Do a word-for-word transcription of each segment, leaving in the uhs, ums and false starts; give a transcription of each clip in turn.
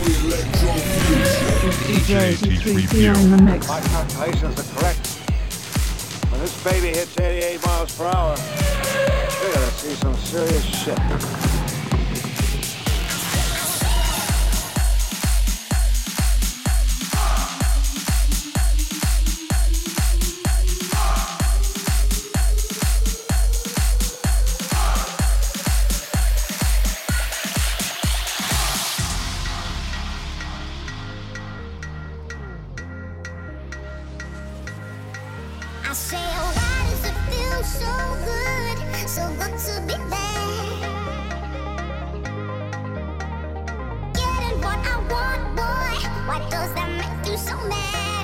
D J T three P in the mix. My calculations are correct. When this baby hits eighty-eight miles per hour, we're gonna see some serious shit. I say, oh, why does it feel so good, so good to be there? Getting what I want, boy, why does that make you so mad?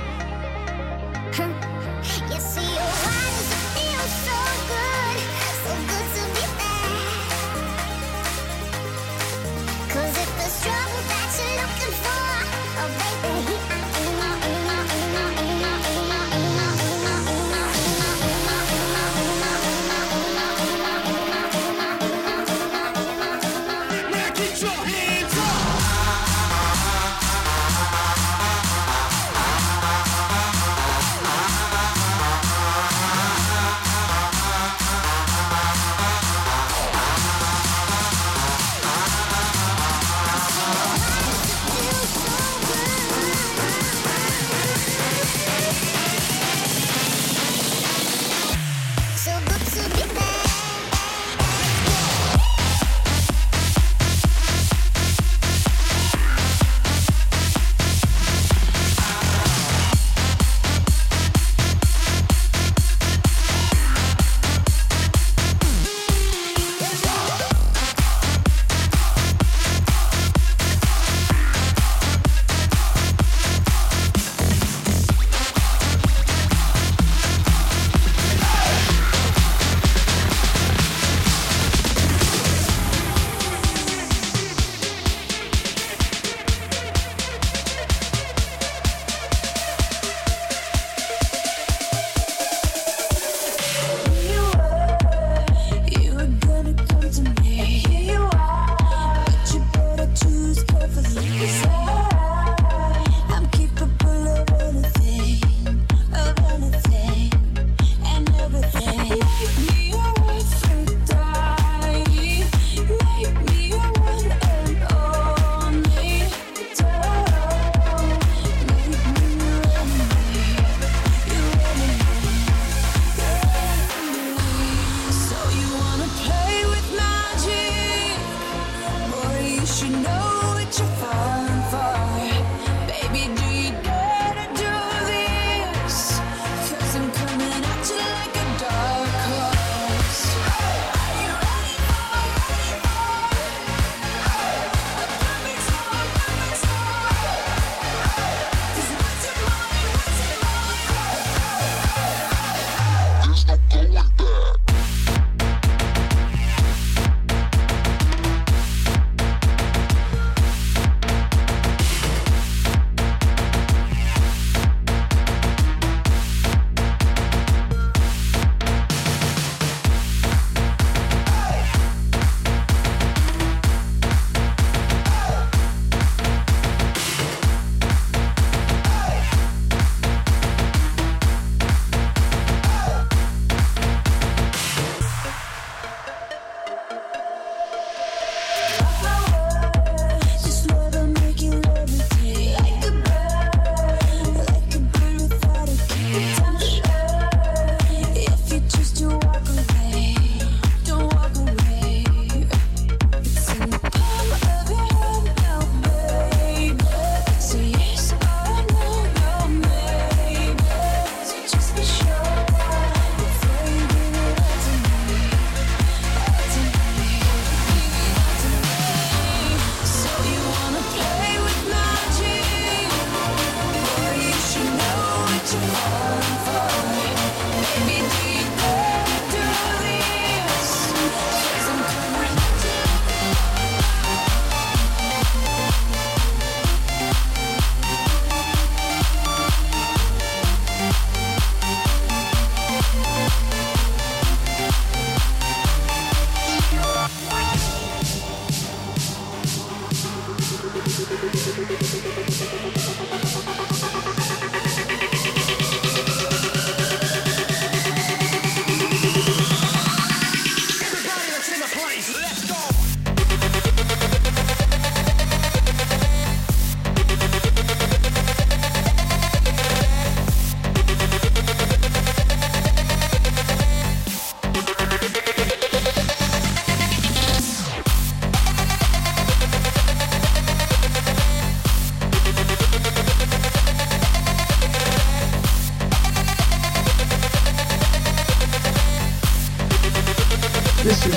You see, oh, why does it feel so good, so good to be there? 'Cause if there's trouble that you're looking for, oh, baby, here I am.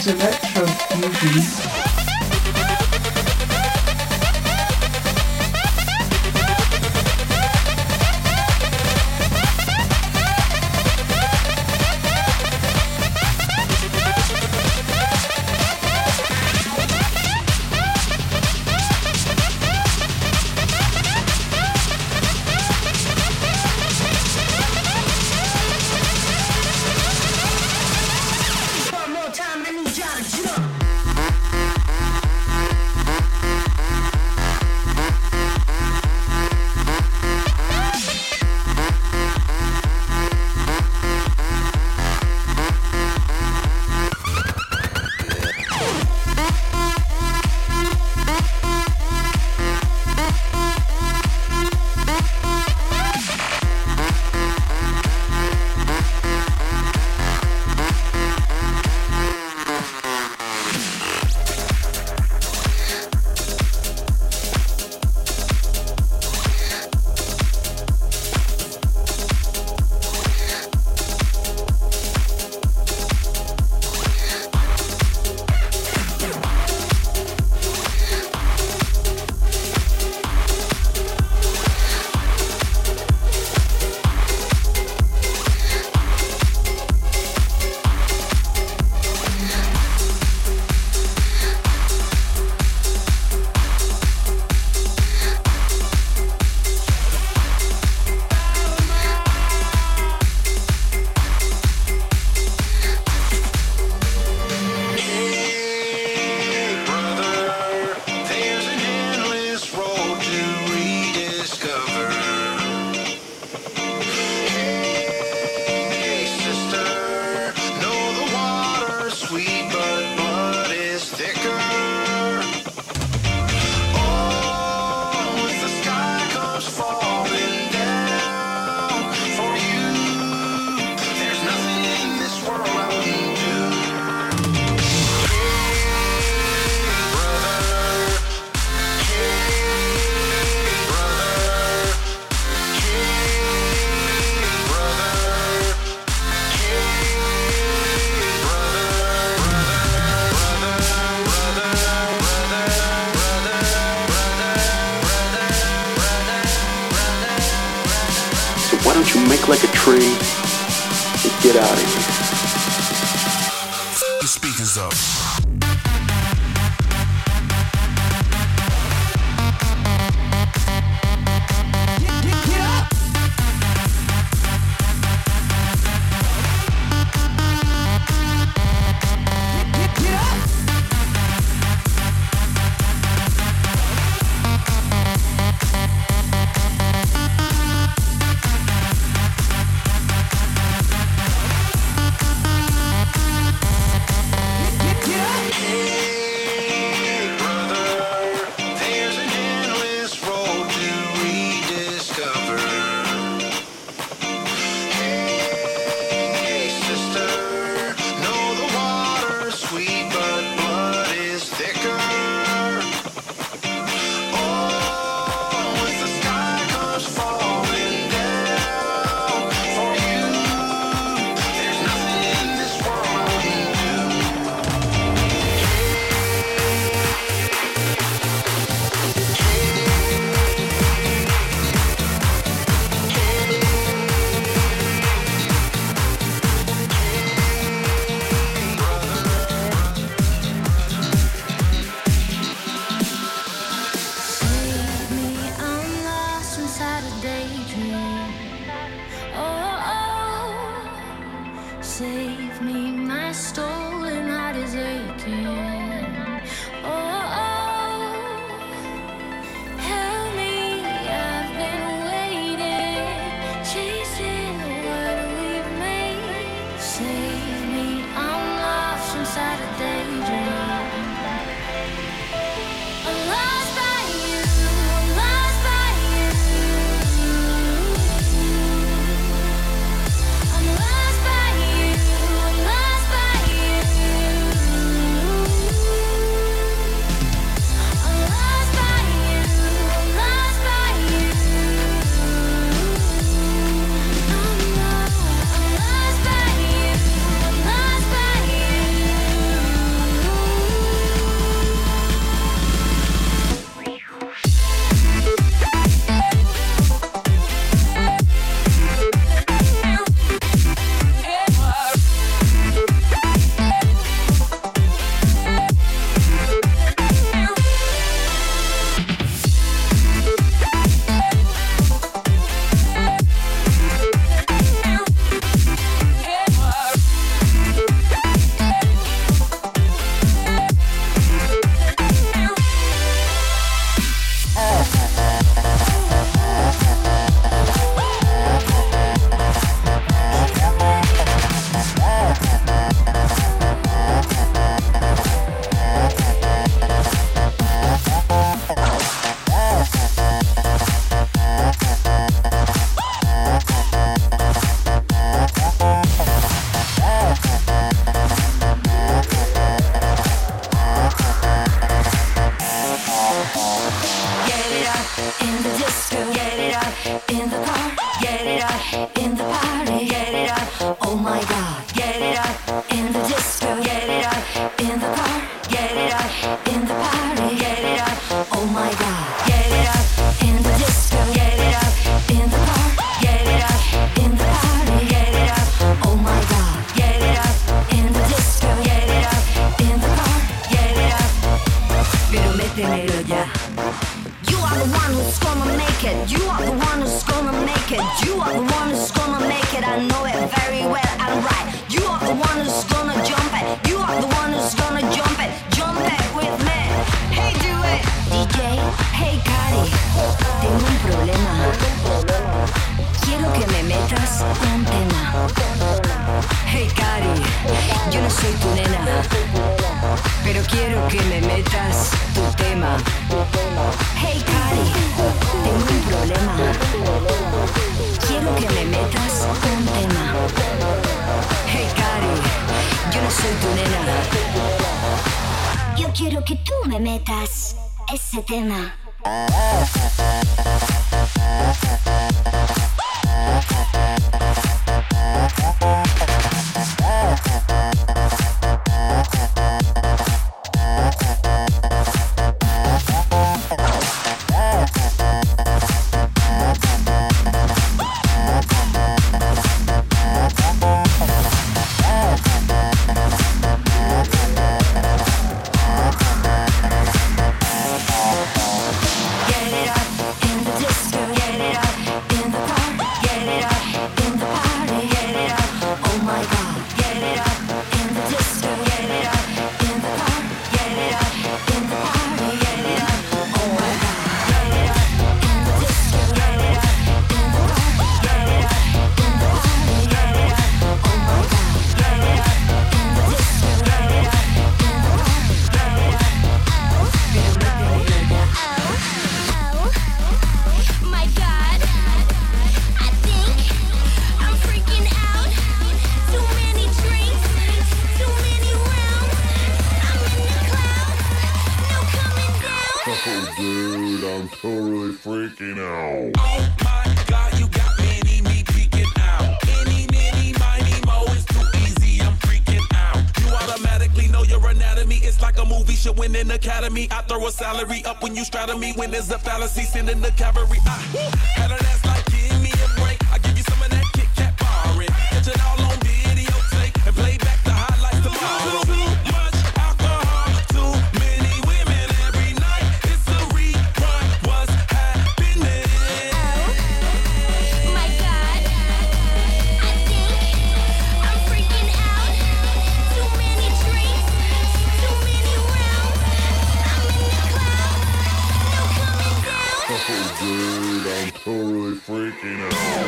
is electro fusion. Why don't you make like a tree and get out of here? The speakers up. Get métemelo ya. You are the one who's gonna make it. You are the one who's gonna make it. You are the one who's gonna make it. I know it very well and right. You are the one who's gonna jump it. You are the one who's gonna jump it. Jump it with me. Hey, do it. D J, hey, Cari. Tengo un problema. Quiero que me metas un tema. Hey, Cari, yo no soy tu nena, pero quiero que me metas tu tema. Hey, Cari, tengo un problema. Quiero que me metas un tema. Hey, Cari, yo no soy tu nena. Yo quiero que tú me metas ese tema. Salary up when you straddle me when there's a fallacy sending the cavalry. I had an ass like give me a break. I give you some of that Kit Kat barring. Catch it all on videotape and play back the highlights tomorrow. Too much alcohol, too many women every night. It's a rerun. What's happening? Oh my God, I think I'm freaking out. Too many drinks, too many rounds. I'm in the cloud, no coming down. Oh, dude, I'm totally freaking out.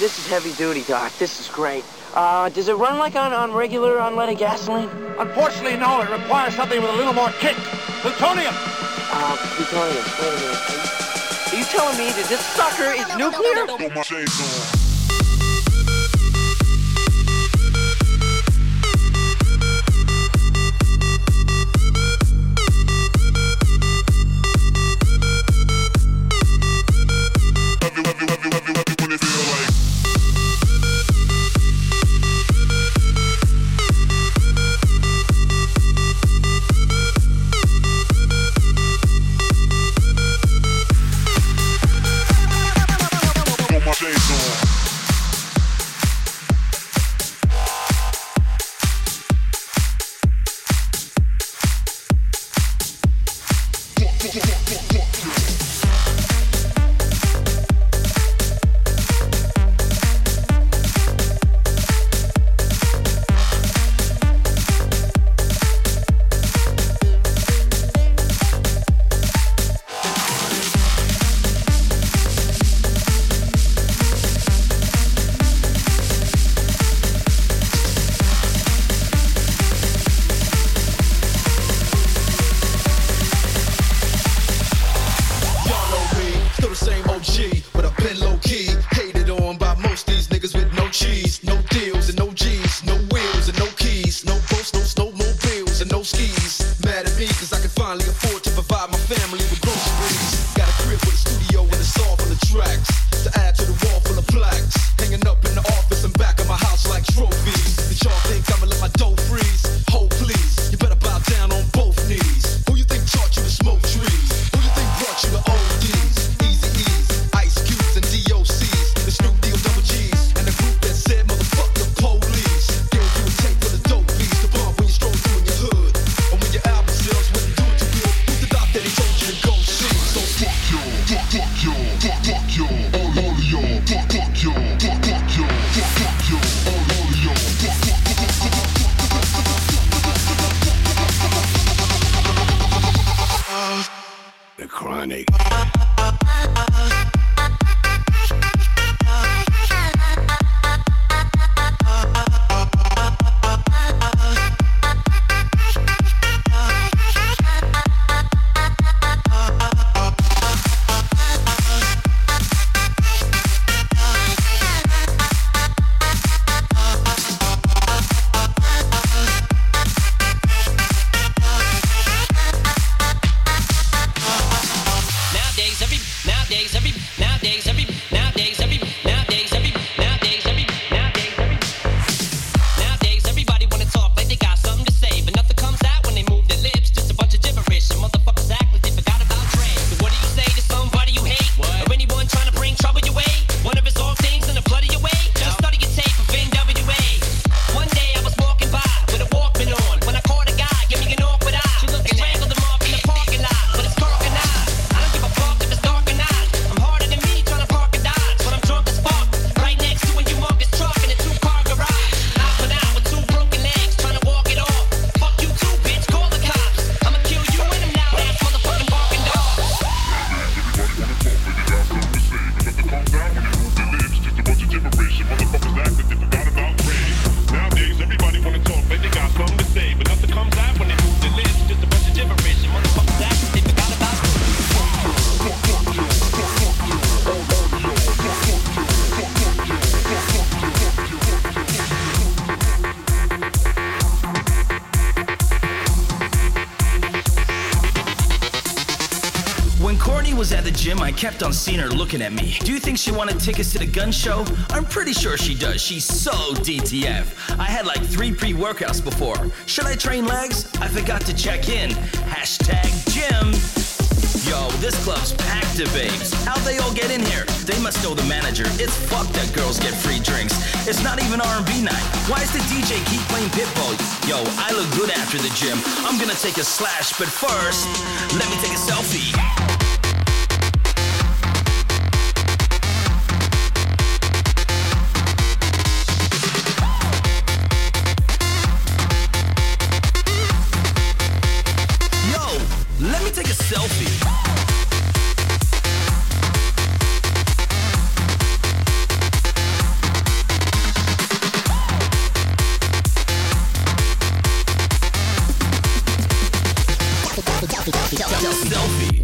this is heavy duty, Doc. This is great. Uh, does it run like on, on regular unleaded gasoline? Unfortunately, no. It requires something with a little more kick. Plutonium. Uh, plutonium. Wait a minute. Are you, are you telling me that this sucker is nuclear? Put my shades on. was at the gym, I kept on seeing her looking at me. Do you think she wanted tickets to the gun show? I'm pretty sure she does. She's so D T F. I had like three pre-workouts before. Should I train legs? I forgot to check in. Hashtag gym. Yo, this club's packed to babes. How'd they all get in here? They must know the manager. It's fucked that girls get free drinks. It's not even R and B night. Why does the D J keep playing Pitbull? Yo, I look good after the gym. I'm gonna take a slash, but first, let me take a selfie. Let me take a selfie. Selfie.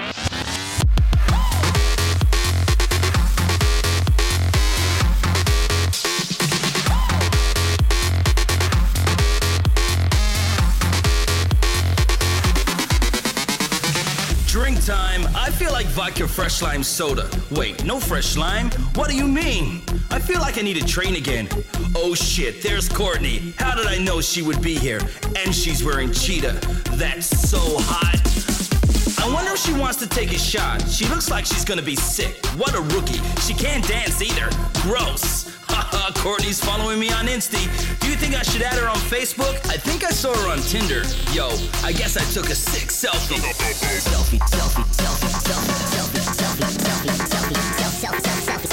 Drink time. I feel like vodka fresh lime soda. Wait, no fresh lime? What do you mean? I feel like I need to train again. Oh shit, there's Courtney. How did I know she would be here? And she's wearing cheetah. That's so hot. I wonder if she wants to take a shot. She looks like she's gonna be sick. What a rookie. She can't dance either. Gross. Haha, Courtney's following me on Insta. Do you think I should add her on Facebook? I think I saw her on Tinder. Yo, I guess I took a sick selfie. Selfie, selfie, selfie, selfie, selfie, selfie, selfie, selfie, selfie, selfie, selfie,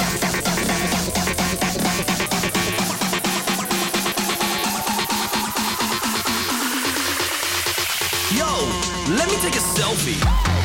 selfie. Yo, let me take a selfie.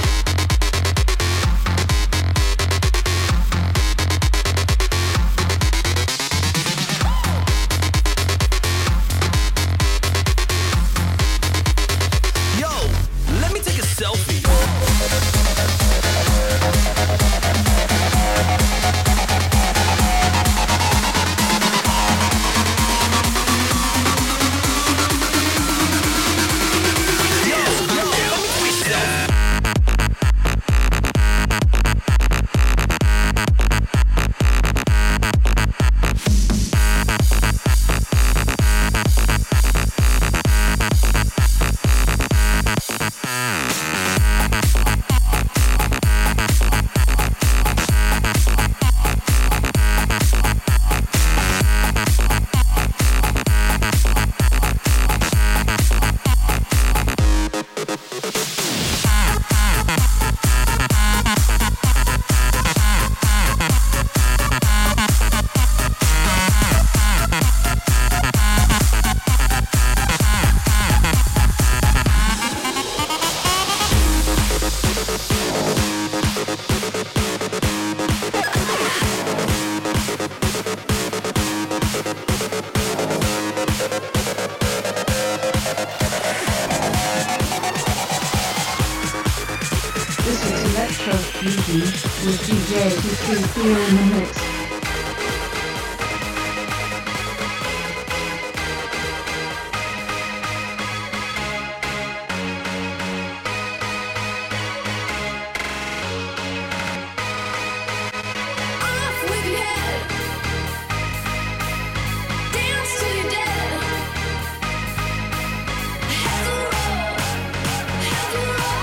With D J T three in the mix.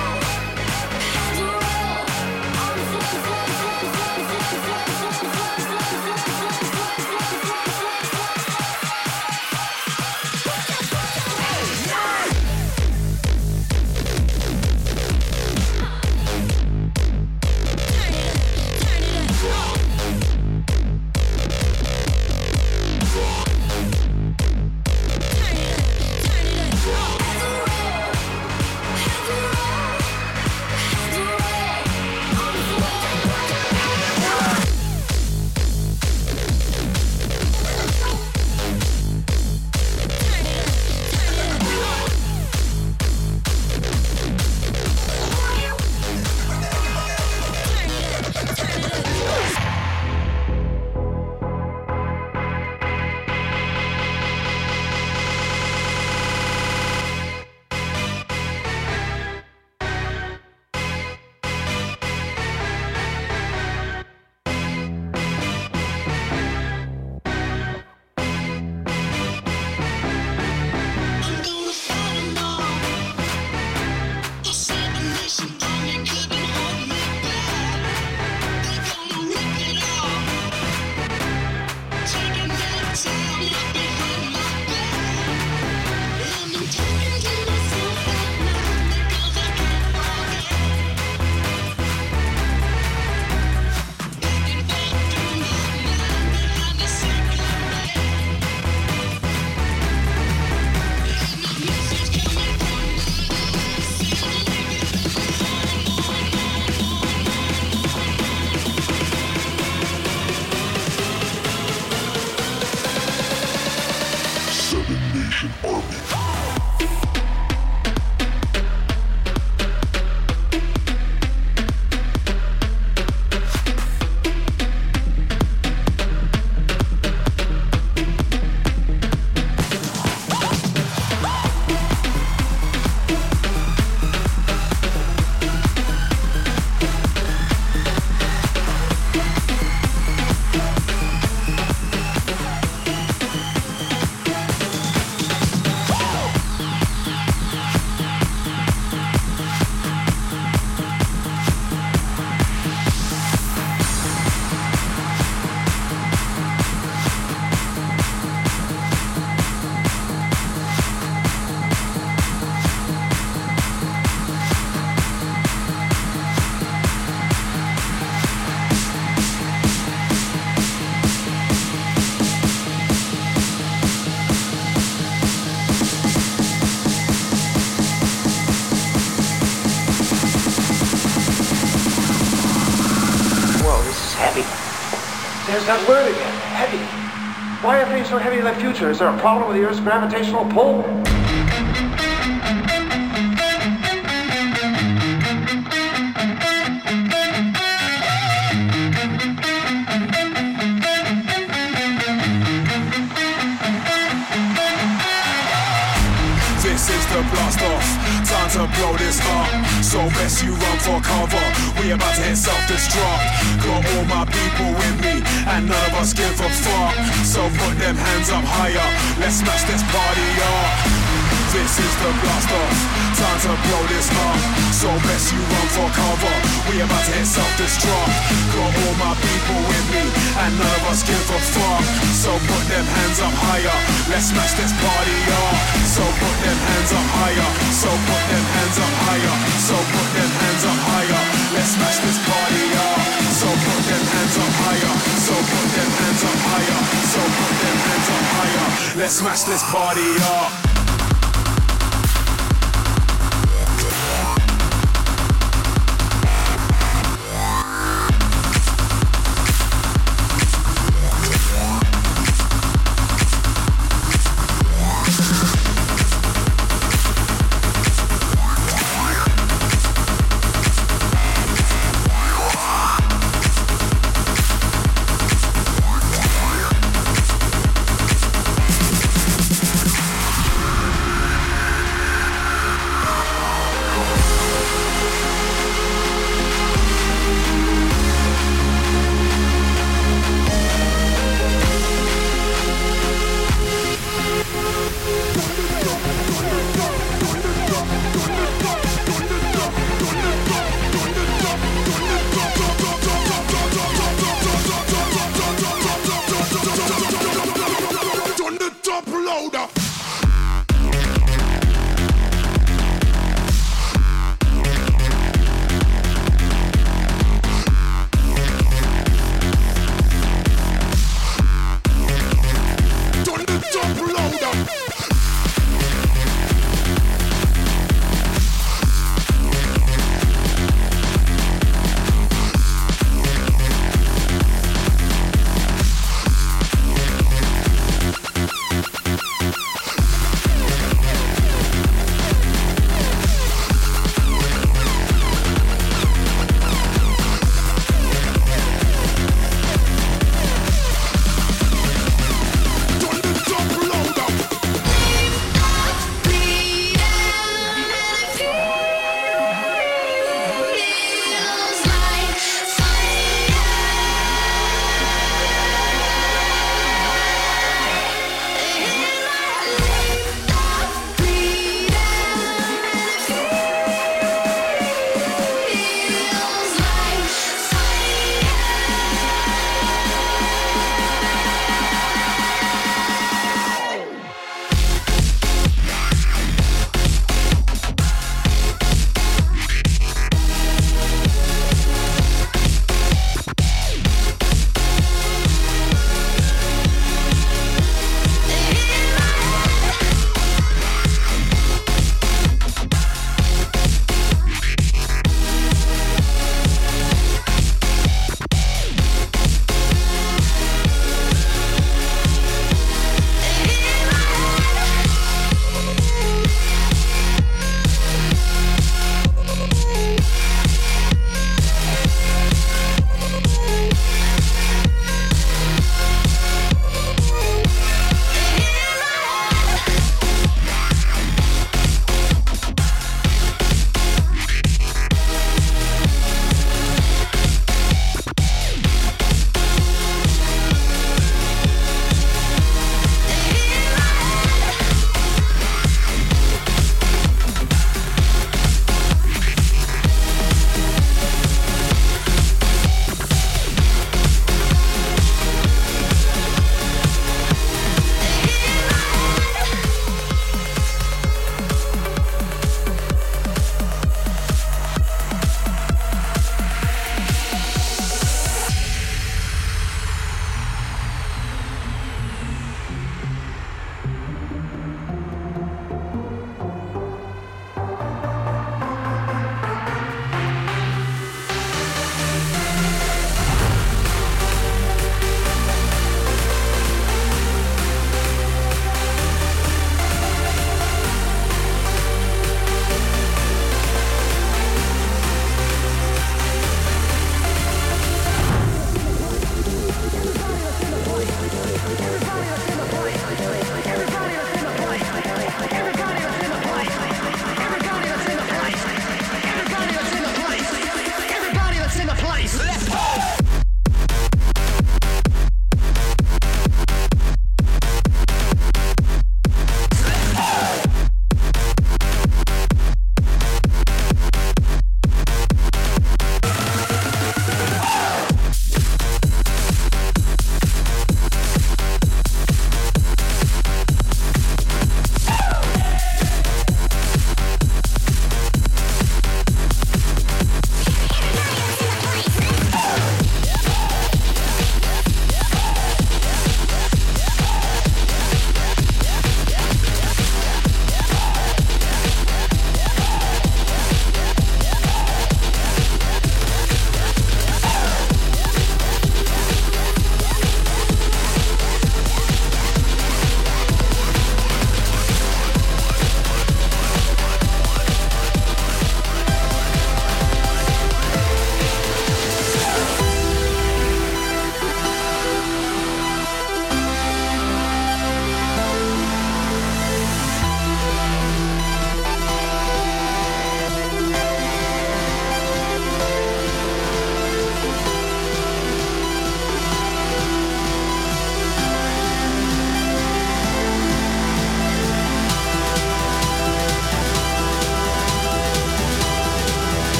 Heads roll, heads roll, on the floor, floor, floor, floor, floor, floor, floor. heavy. There's that word again, heavy. Why are things so heavy in the future? Is there a problem with the Earth's gravitational pull? This is the blast off, time to blow this up. So best you run for cover, we about to hit self-destruct. Got all my people with me, and none of us give a fuck. So put them hands up higher, let's smash this party up. This is the blast off, time to blow this up. So best you run for cover, we about to hit self-destruct. Got all my people with me, and none of us give a fuck. So put them hands up higher, let's smash this party up. So put them hands up higher, so put them hands up higher, so put them hands up higher, let's smash this party up. So put them hands up higher, so put them hands up higher, so put them hands up higher, let's smash this party up.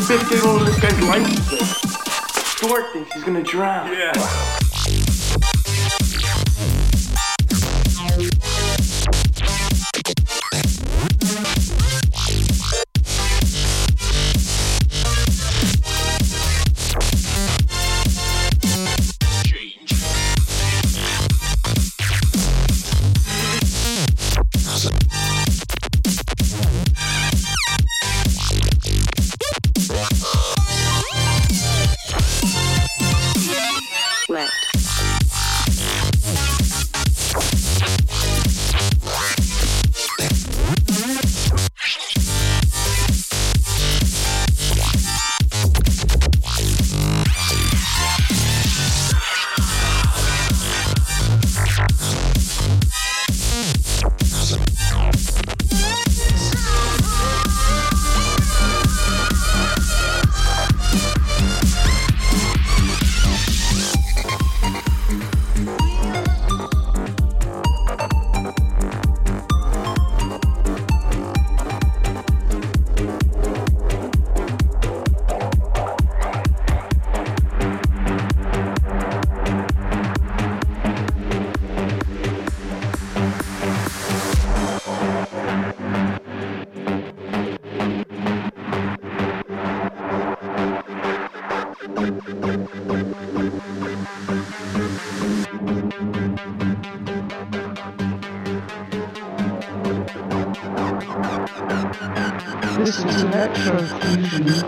Biff getting all this guy's license plate. Stuart thinks he's gonna drown. Yeah. This is Electro Fusion.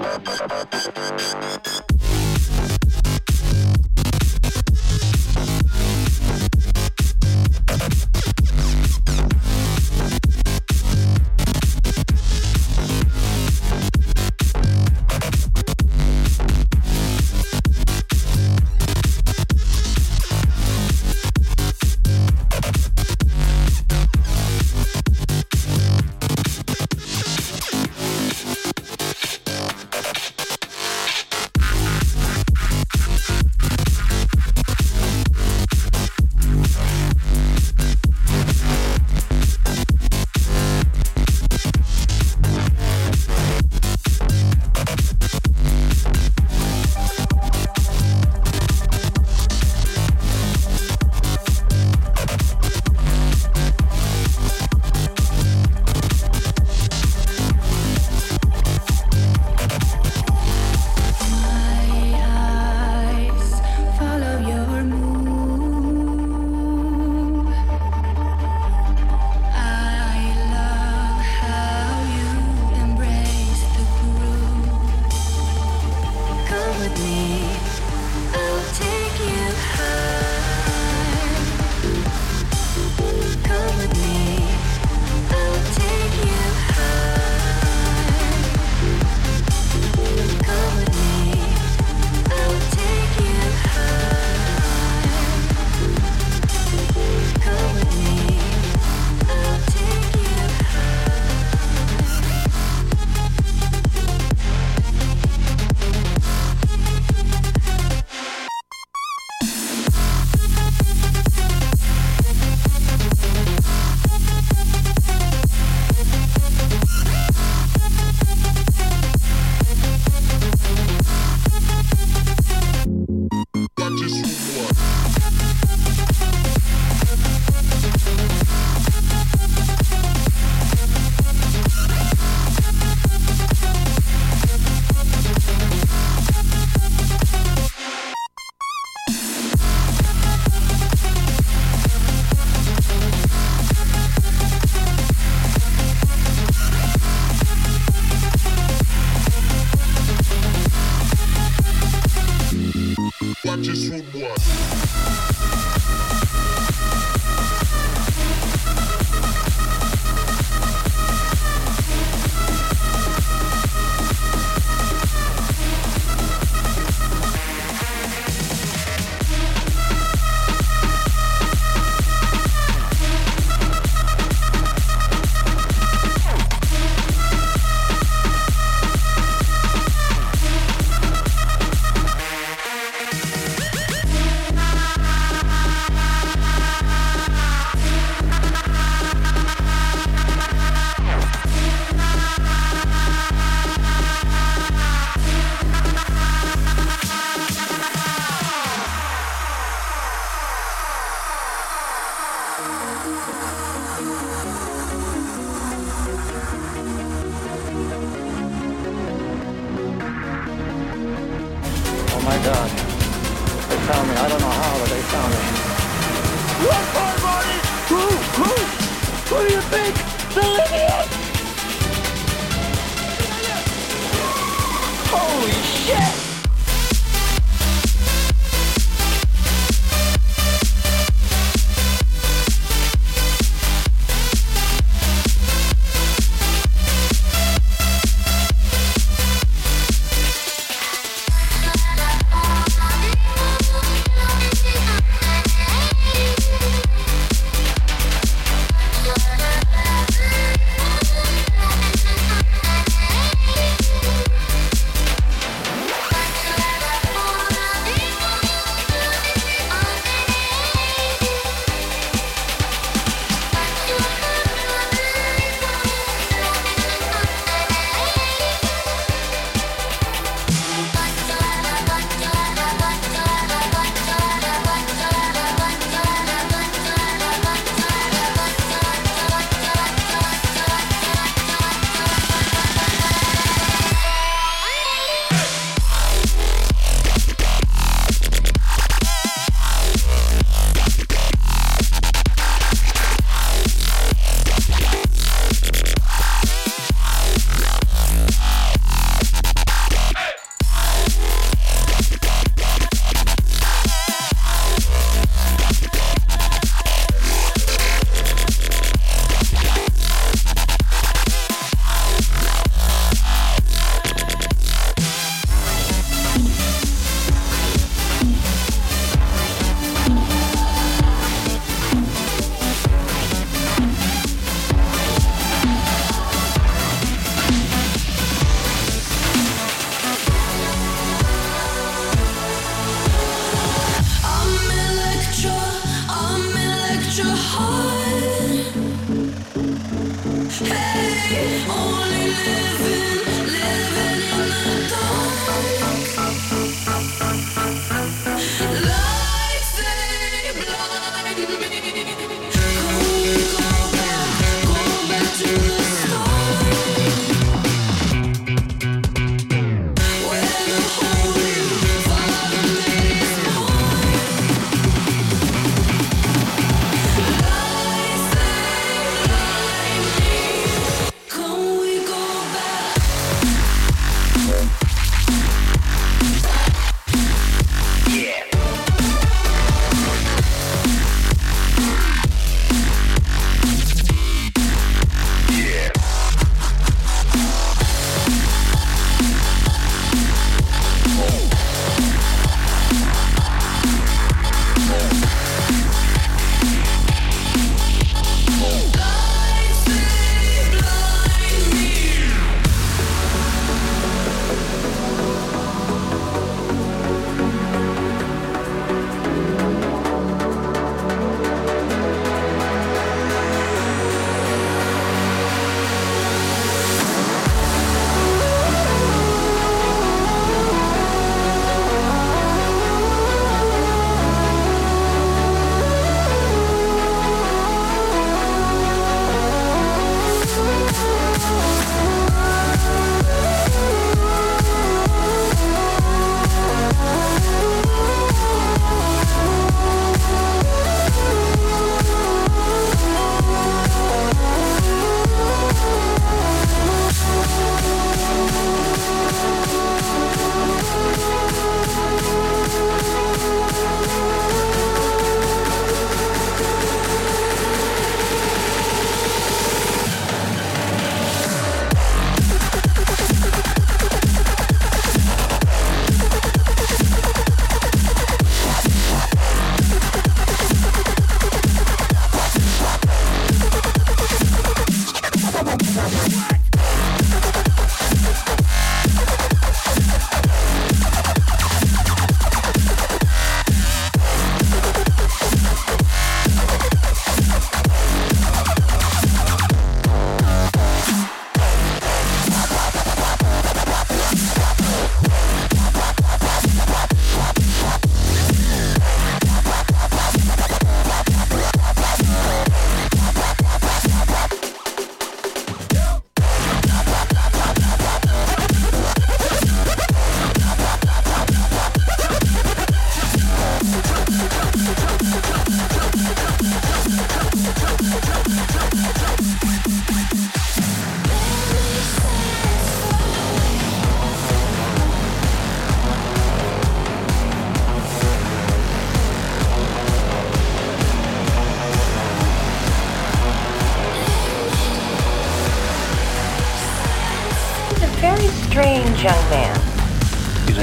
Oh my God. They found me. I don't know how, but they found me. What for, Marty? Who? Who? Who do you think? The Libyans? Holy shit!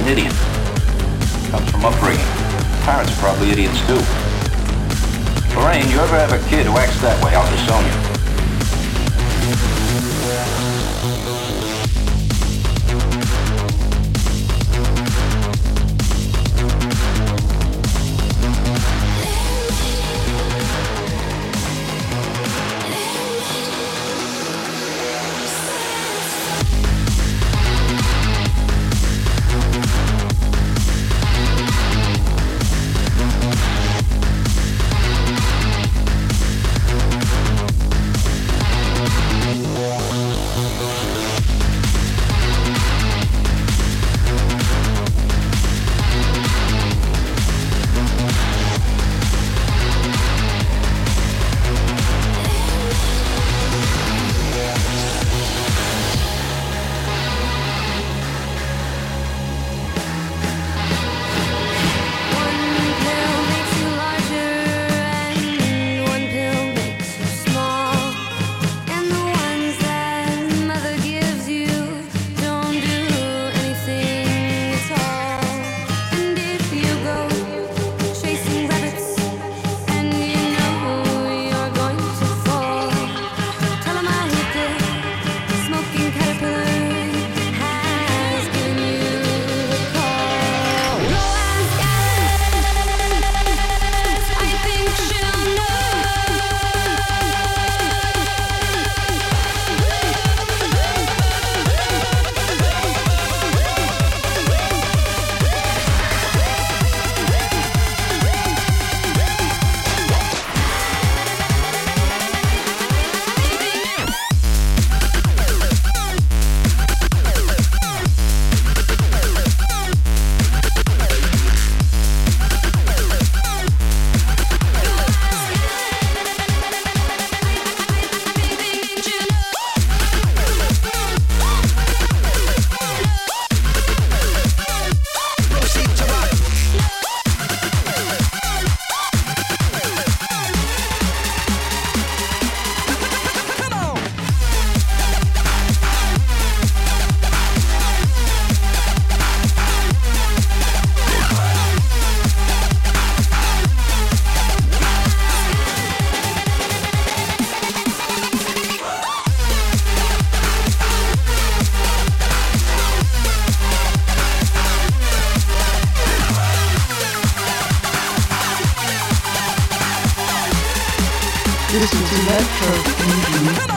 an idiot. Comes from upbringing. Parents are probably idiots too. Lorraine, you ever have a kid who acts that way? I'll disown you. This is Electro Fusion.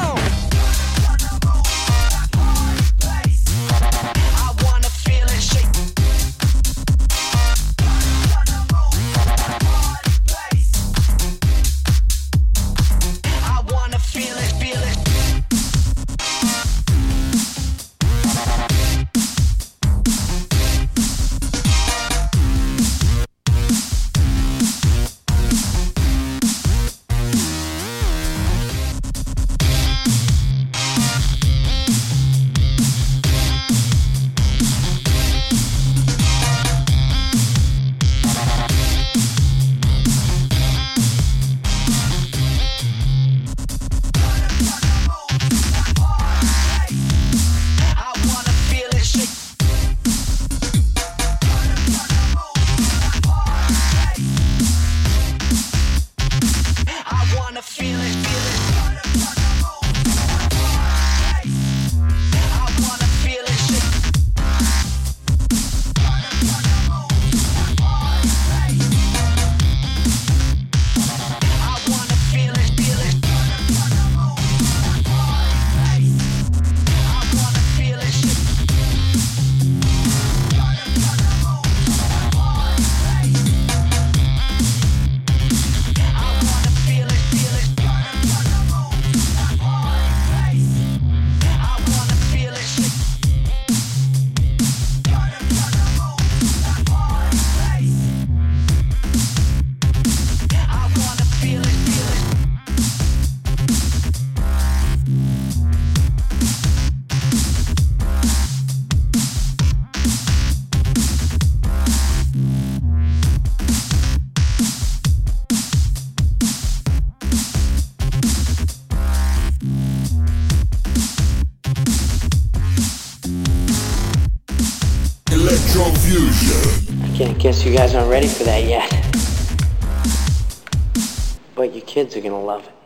Electrofusion. I can't guess you guys aren't ready for that yet. But your kids are gonna love it.